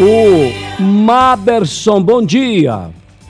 O Maderson, bom dia.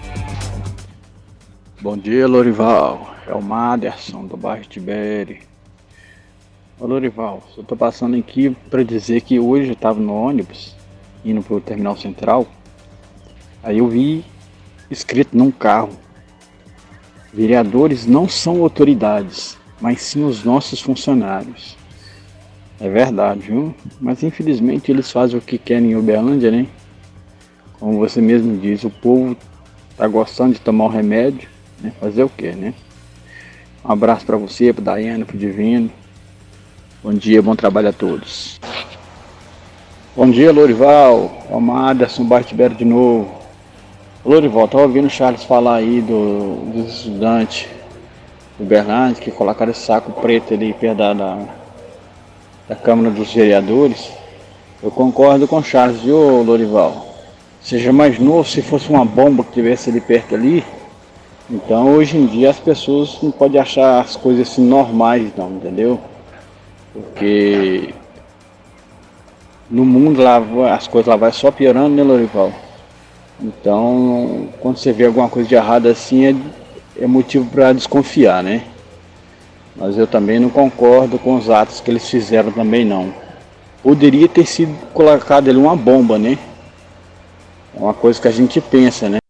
Bom dia, Lorival. É o Maderson, do bairro Tibere. Ô, Lorival, eu tô passando aqui para dizer que hoje eu estava no ônibus, indo pro Terminal Central. Aí eu vi escrito num carro: vereadores não são autoridades, mas sim os nossos funcionários. É verdade, viu? Mas infelizmente eles fazem o que querem em Uberlândia, né? Como você mesmo diz, o povo tá gostando de tomar o remédio, né? Fazer o quê, né? Um abraço para você, para Daiane, para o Divino. Bom dia, bom trabalho a todos. Bom dia, Lorival. É o Maderson, bairro Tibere de novo. Lorival, estava ouvindo o Charles falar aí dos estudantes do Uberlândia que colocaram esse saco preto ali perto da Câmara dos Vereadores. Eu concordo com o Charles, viu, Lorival? Seja mais novo, se fosse uma bomba que estivesse ali perto ali, então hoje em dia as pessoas não podem achar as coisas assim normais não, entendeu? Porque no mundo lá as coisas lá vai só piorando, né, Lorival? Então, quando você vê alguma coisa de errado assim, é motivo para desconfiar, né? Mas eu também não concordo com os atos que eles fizeram também não. Poderia ter sido colocado ali uma bomba, né? É uma coisa que a gente pensa, né?